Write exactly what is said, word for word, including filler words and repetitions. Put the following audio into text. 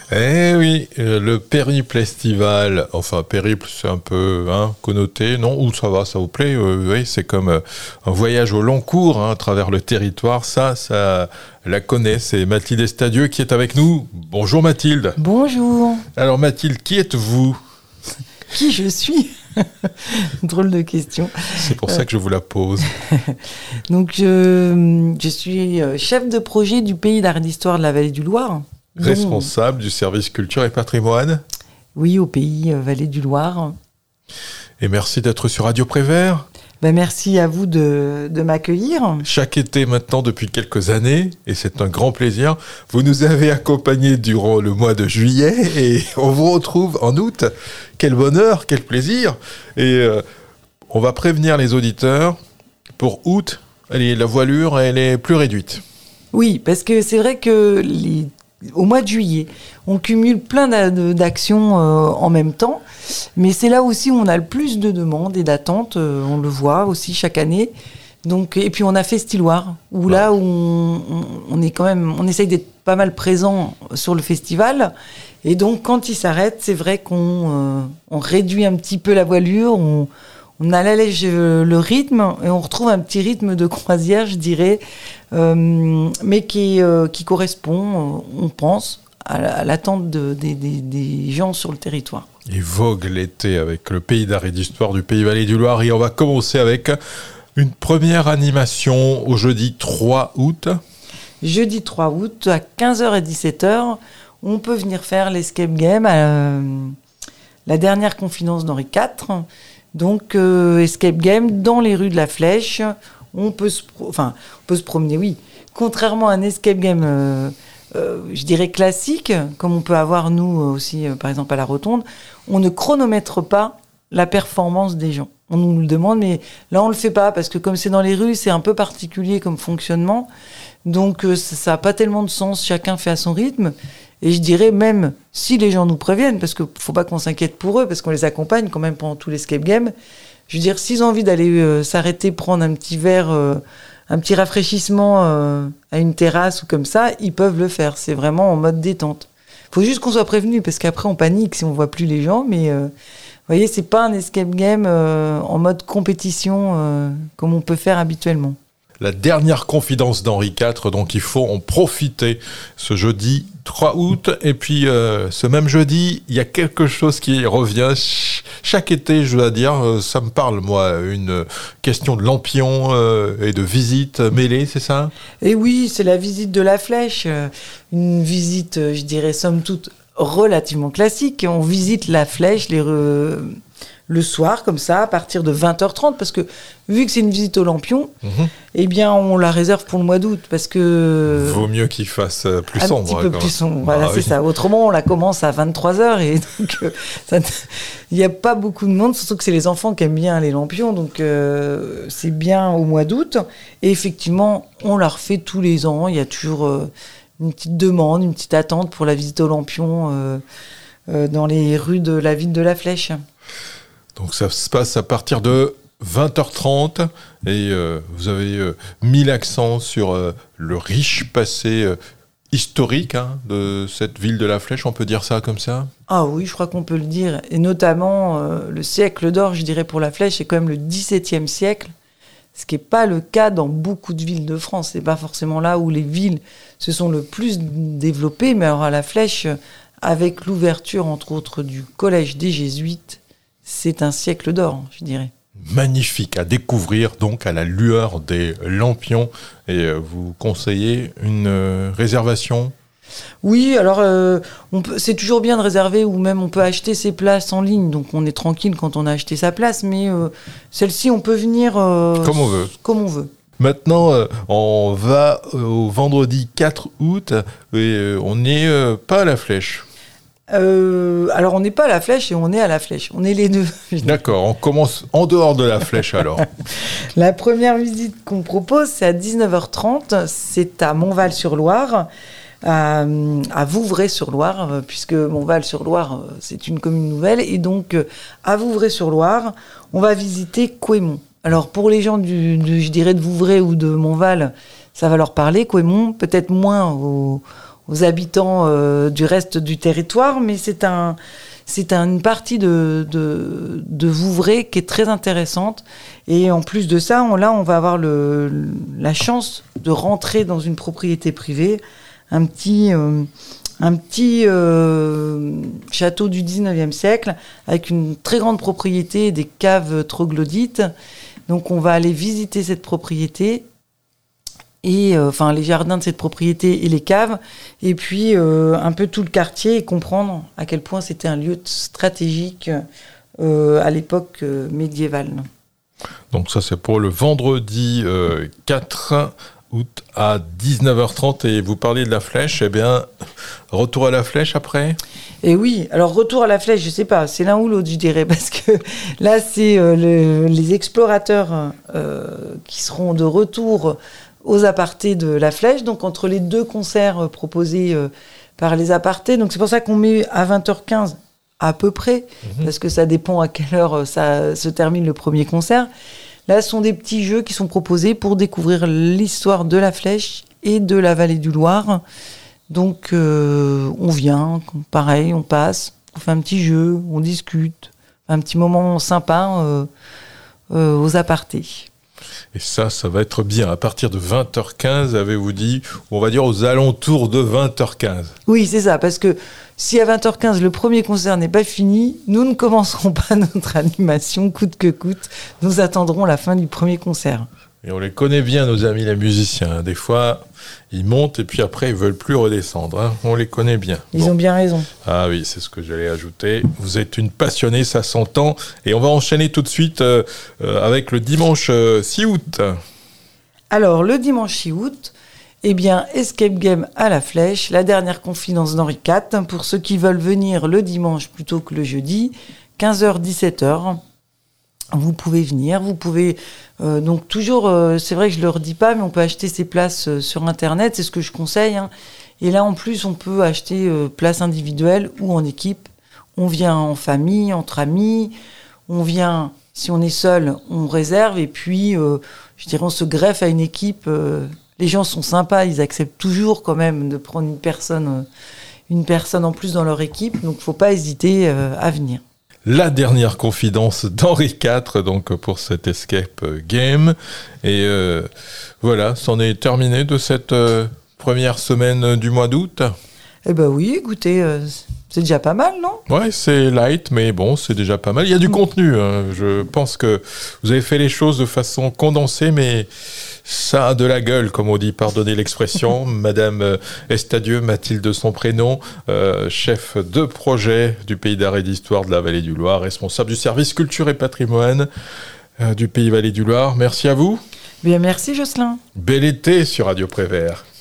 Eh oui, euh, le périple estival, enfin périple c'est un peu hein, connoté, non? Ou ça va, ça vous plaît? euh, Oui, c'est comme euh, un voyage au long cours hein, à travers le territoire, ça, ça la connaît, c'est Mathilde Estadieux qui est avec nous. Bonjour Mathilde. Bonjour. Alors Mathilde, qui êtes-vous? Qui je suis? Drôle de question. C'est pour ça que je vous la pose. Donc je, je suis chef de projet du pays d'art et d'histoire de la Vallée du Loir. Responsable dont... du service culture et patrimoine. Oui, au pays euh, Vallée du Loir. Et merci d'être sur Radio Prévert. Ben, merci à vous de, de m'accueillir. Chaque été maintenant depuis quelques années, et c'est un grand plaisir, vous nous avez accompagnés durant le mois de juillet et on vous retrouve en août. Quel bonheur, quel plaisir. Et euh, on va prévenir les auditeurs, pour août, allez, la voilure elle est plus réduite. Oui, parce que c'est vrai que les... au mois de juillet, on cumule plein d'actions euh, en même temps, mais c'est là aussi où on a le plus de demandes et d'attentes, euh, on le voit aussi chaque année. Donc, et puis on a Festiloire, où ouais. là où on, on, on est quand même, on essaye d'être pas mal présent sur le festival, et donc quand il s'arrête, c'est vrai qu'on euh, on réduit un petit peu la voilure, on, on allège le rythme et on retrouve un petit rythme de croisière, je dirais, euh, mais qui, euh, qui correspond, euh, on pense, à l'attente de, de, de, des gens sur le territoire. Et vogue l'été avec le pays d'art et d'histoire du pays Vallée du Loir. Et on va commencer avec une première animation au jeudi trois août. Jeudi trois août, à quinze heures et dix-sept heures, on peut venir faire l'escape game à euh, la dernière confidence d'Henri quatre. Donc, euh, escape game dans les rues de la Flèche. On peut se, pro- enfin, on peut se promener, oui. Contrairement à un escape game, euh, euh, je dirais classique, comme on peut avoir nous aussi, euh, par exemple à la Rotonde, on ne chronomètre pas la performance des gens. On nous le demande, mais là on le fait pas parce que comme c'est dans les rues, c'est un peu particulier comme fonctionnement. Donc euh, ça n'a pas tellement de sens. Chacun fait à son rythme. Et je dirais même, si les gens nous préviennent, parce qu'il ne faut pas qu'on s'inquiète pour eux, parce qu'on les accompagne quand même pendant tout l'escape game, je veux dire, s'ils ont envie d'aller euh, s'arrêter, prendre un petit verre, euh, un petit rafraîchissement euh, à une terrasse ou comme ça, ils peuvent le faire. C'est vraiment en mode détente. Il faut juste qu'on soit prévenu, parce qu'après on panique si on ne voit plus les gens, mais euh, vous voyez, ce n'est pas un escape game euh, en mode compétition euh, comme on peut faire habituellement. La dernière confidence d'Henri quatre, donc il faut en profiter ce jeudi trois août. Et puis euh, ce même jeudi, il y a quelque chose qui revient Ch- chaque été, je dois dire, euh, ça me parle moi, une question de lampion euh, et de visite mêlée, c'est ça? Et oui, c'est la visite de la Flèche, euh, une visite, euh, je dirais, somme toute, relativement classique. On visite la Flèche, les... Re... le soir, comme ça, à partir de vingt heures trente, parce que vu que c'est une visite au Lampion, mmh. eh bien, on la réserve pour le mois d'août, parce que... Vaut mieux qu'il fasse plus un sombre. Un petit peu quoi. plus sombre, voilà, ah, c'est oui. ça. Autrement, on la commence à vingt-trois heures, et donc, euh, ça, il n'y a pas beaucoup de monde, surtout que c'est les enfants qui aiment bien les Lampions, donc euh, c'est bien au mois d'août. Et effectivement, on la refait tous les ans, il y a toujours euh, une petite demande, une petite attente pour la visite au Lampion euh, euh, dans les rues de la ville de la Flèche. Donc ça se passe à partir de vingt heures trente et euh, vous avez euh, mis l'accent sur euh, le riche passé euh, historique hein, de cette ville de la Flèche, on peut dire ça comme ça? Ah oui, je crois qu'on peut le dire. Et notamment, euh, le siècle d'or, je dirais, pour la Flèche, c'est quand même le dix-septième siècle, ce qui n'est pas le cas dans beaucoup de villes de France. Ce n'est pas forcément là où les villes se sont le plus développées, mais alors à la Flèche, avec l'ouverture, entre autres, du collège des Jésuites, c'est un siècle d'or, je dirais. Magnifique à découvrir, donc à la lueur des lampions. Et euh, vous conseillez une euh, réservation? Oui, alors euh, on peut, c'est toujours bien de réserver, ou même on peut acheter ses places en ligne. Donc on est tranquille quand on a acheté sa place, mais euh, celle-ci, on peut venir euh, comme on veut. Comme on veut. Maintenant, euh, on va euh, au vendredi quatre août et euh, on n'est euh, pas à la Flèche. Euh, alors, on n'est pas à la Flèche et on est à la Flèche. On est les deux. D'accord, on commence en dehors de la Flèche alors. La première visite qu'on propose, c'est à dix-neuf heures trente. C'est à Montval-sur-Loire, à, à Vouvray-sur-Loire, puisque Montval-sur-Loire, c'est une commune nouvelle. Et donc, à Vouvray-sur-Loire, on va visiter Couémont. Alors, pour les gens, du, du, je dirais, de Vouvray ou de Montval, ça va leur parler, Couémont, peut-être moins au... aux habitants euh, du reste du territoire, mais c'est un, c'est un, une partie de, de, de Vouvray qui est très intéressante. Et en plus de ça, on, là, on va avoir le, la chance de rentrer dans une propriété privée, un petit, euh, un petit euh, château du dix-neuvième siècle, avec une très grande propriété et des caves troglodytes. Donc on va aller visiter cette propriété, et euh, enfin les jardins de cette propriété et les caves, et puis euh, un peu tout le quartier, et comprendre à quel point c'était un lieu stratégique euh, à l'époque euh, médiévale. Donc ça c'est pour le vendredi euh, quatre août à dix-neuf heures trente, et vous parliez de la Flèche, eh bien retour à la Flèche après ? Et oui, alors retour à la Flèche, je sais pas, c'est l'un ou l'autre, je dirais, parce que là, c'est euh, le, les explorateurs euh, qui seront de retour aux apartés de la Flèche, donc entre les deux concerts euh, proposés euh, par les apartés. Donc c'est pour ça qu'on met à vingt heures quinze à peu près, mmh. parce que ça dépend à quelle heure ça se termine le premier concert. Là, ce sont des petits jeux qui sont proposés pour découvrir l'histoire de la Flèche et de la vallée du Loir. Donc, euh, on vient, pareil, on passe, on fait un petit jeu, on discute, un petit moment sympa euh, euh, aux apartés. Et ça, ça va être bien. À partir de vingt heures quinze, avez-vous dit, on va dire aux alentours de vingt heures quinze. Oui, c'est ça, parce que si à vingt heures quinze, le premier concert n'est pas fini, nous ne commencerons pas notre animation coûte que coûte. Nous attendrons la fin du premier concert. Et on les connaît bien, nos amis les musiciens. Des fois, ils montent et puis après, ils veulent plus redescendre. Hein. On les connaît bien. Ils bon. ont bien raison. Ah oui, c'est ce que j'allais ajouter. Vous êtes une passionnée, ça s'entend. Et on va enchaîner tout de suite euh, euh, avec le dimanche euh, six août. Alors, le dimanche six août, eh bien, Escape Game à la Flèche, la dernière confidence d'Henri quatre. Pour ceux qui veulent venir le dimanche plutôt que le jeudi, quinze heures dix-sept heures. Vous pouvez venir, vous pouvez euh, donc toujours, euh, c'est vrai que je le redis pas, mais on peut acheter ses places euh, sur Internet, c'est ce que je conseille. Hein. Et là, en plus, on peut acheter euh, place individuelle ou en équipe. On vient en famille, entre amis. On vient, si on est seul, on réserve. Et puis, euh, je dirais, on se greffe à une équipe. Euh, les gens sont sympas, ils acceptent toujours quand même de prendre une personne, euh, une personne en plus dans leur équipe. Donc, faut pas hésiter euh, à venir. La dernière confidence d'Henri quatre, donc pour cet escape game. Et euh, voilà, c'en est terminé de cette euh, première semaine du mois d'août. Eh ben oui, écoutez, euh, c'est déjà pas mal, non ? Ouais, c'est light, mais bon, c'est déjà pas mal. Il y a du mmh. contenu. Hein. Je pense que vous avez fait les choses de façon condensée, mais ça a de la gueule, comme on dit, pardonnez l'expression. Madame Estadieux, Mathilde de son prénom, euh, chef de projet du Pays d'Art et d'Histoire de la Vallée du Loir, responsable du service culture et patrimoine euh, du Pays Vallée du Loir. Merci à vous. Bien, merci Jocelyn. Bel été sur Radio Prévert.